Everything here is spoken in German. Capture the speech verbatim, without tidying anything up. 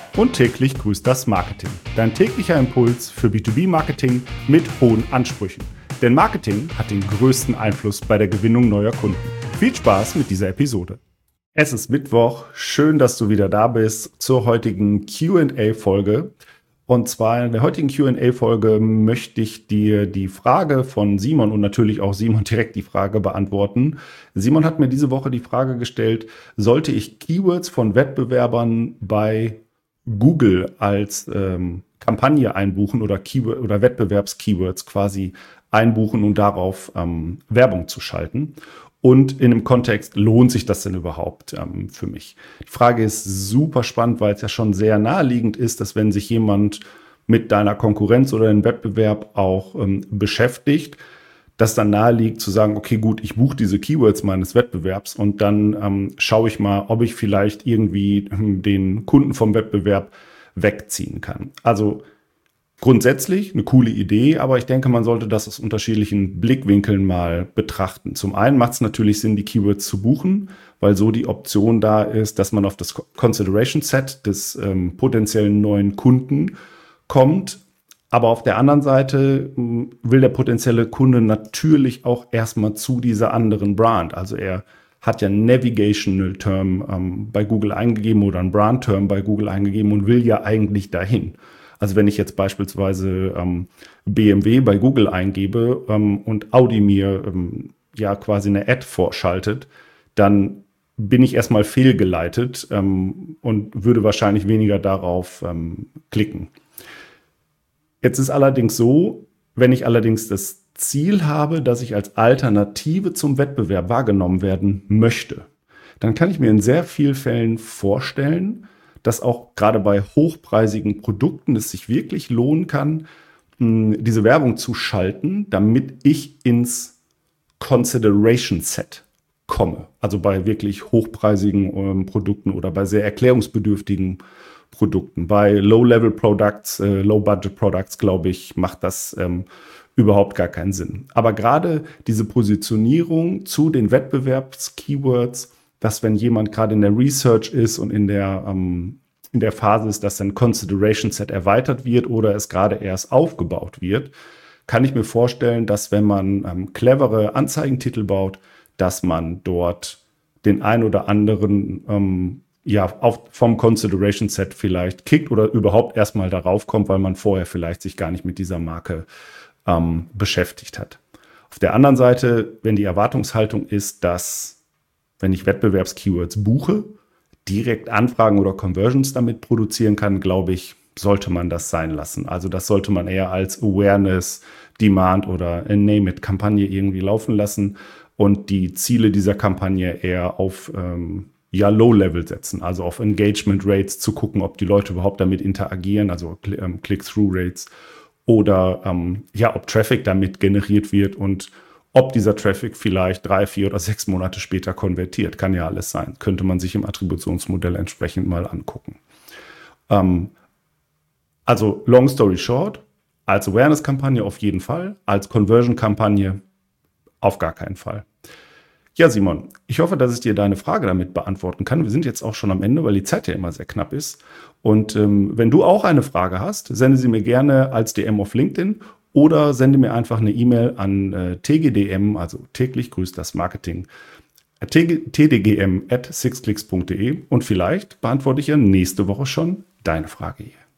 Und täglich grüßt das Marketing. Dein täglicher Impuls für B zwei B-Marketing mit hohen Ansprüchen. Denn Marketing hat den größten Einfluss bei der Gewinnung neuer Kunden. Viel Spaß mit dieser Episode. Es ist Mittwoch. Schön, dass du wieder da bist zur heutigen Q and A-Folge. Und zwar in der heutigen Q and A-Folge möchte ich dir die Frage von Simon und natürlich auch Simon direkt die Frage beantworten. Simon hat mir diese Woche die Frage gestellt, sollte ich Keywords von Wettbewerbern bei Google als ähm, Kampagne einbuchen oder, Keyword- oder Wettbewerbskeywords quasi einbuchen und darauf ähm, Werbung zu schalten? Und in dem Kontext, lohnt sich das denn überhaupt ähm, für mich? Die Frage ist super spannend, weil es ja schon sehr naheliegend ist, dass wenn sich jemand mit deiner Konkurrenz oder dem Wettbewerb auch ähm, beschäftigt, dass dann naheliegt zu sagen, okay, gut, ich buche diese Keywords meines Wettbewerbs und dann ähm, schaue ich mal, ob ich vielleicht irgendwie ähm, den Kunden vom Wettbewerb wegziehen kann. Also grundsätzlich eine coole Idee, aber ich denke, man sollte das aus unterschiedlichen Blickwinkeln mal betrachten. Zum einen macht es natürlich Sinn, die Keywords zu buchen, weil so die Option da ist, dass man auf das Consideration Set des ähm, potenziellen neuen Kunden kommt. Aber auf der anderen Seite mh, will der potenzielle Kunde natürlich auch erstmal zu dieser anderen Brand. Also er hat ja einen Navigational Term ähm, bei Google eingegeben oder einen Brand Term bei Google eingegeben und will ja eigentlich dahin. Also wenn ich jetzt beispielsweise ähm, B M W bei Google eingebe ähm, und Audi mir ähm, ja quasi eine Ad vorschaltet, dann bin ich erstmal fehlgeleitet ähm, und würde wahrscheinlich weniger darauf ähm, klicken. Jetzt ist allerdings so, wenn ich allerdings das Ziel habe, dass ich als Alternative zum Wettbewerb wahrgenommen werden möchte, dann kann ich mir in sehr vielen Fällen vorstellen, dass auch gerade bei hochpreisigen Produkten es sich wirklich lohnen kann, diese Werbung zu schalten, damit ich ins Consideration Set komme. Also bei wirklich hochpreisigen ähm, Produkten oder bei sehr erklärungsbedürftigen Produkten. Bei Low-Level-Products, äh, Low-Budget-Products, glaube ich, macht das ähm, überhaupt gar keinen Sinn. Aber gerade diese Positionierung zu den Wettbewerbs-Keywords, dass wenn jemand gerade in der Research ist und in der, ähm, in der Phase ist, dass sein Consideration Set erweitert wird oder es gerade erst aufgebaut wird, kann ich mir vorstellen, dass wenn man ähm, clevere Anzeigentitel baut, dass man dort den ein oder anderen ähm, ja, auf, vom Consideration Set vielleicht kickt oder überhaupt erstmal darauf kommt, weil man vorher vielleicht sich gar nicht mit dieser Marke ähm, beschäftigt hat. Auf der anderen Seite, wenn die Erwartungshaltung ist, dass wenn ich Wettbewerbskeywords buche, direkt Anfragen oder Conversions damit produzieren kann, glaube ich, sollte man das sein lassen. Also das sollte man eher als Awareness, Demand oder Name-it-Kampagne irgendwie laufen lassen und die Ziele dieser Kampagne eher auf ähm, ja, Low-Level setzen, also auf Engagement-Rates zu gucken, ob die Leute überhaupt damit interagieren, also ähm, Click-Through-Rates oder ähm, ja, ob Traffic damit generiert wird und ob dieser Traffic vielleicht drei, vier oder sechs Monate später konvertiert. Kann ja alles sein. Könnte man sich im Attributionsmodell entsprechend mal angucken. Ähm, also long story short, als Awareness-Kampagne auf jeden Fall, als Conversion-Kampagne auf gar keinen Fall. Ja, Simon, ich hoffe, dass ich dir deine Frage damit beantworten kann. Wir sind jetzt auch schon am Ende, weil die Zeit ja immer sehr knapp ist. Und ähm, wenn du auch eine Frage hast, sende sie mir gerne als D M auf LinkedIn oder sende mir einfach eine E-Mail an äh, T G D M, also täglich grüßt das Marketing, t d g m at six clicks punkt d e und vielleicht beantworte ich ja nächste Woche schon deine Frage hier.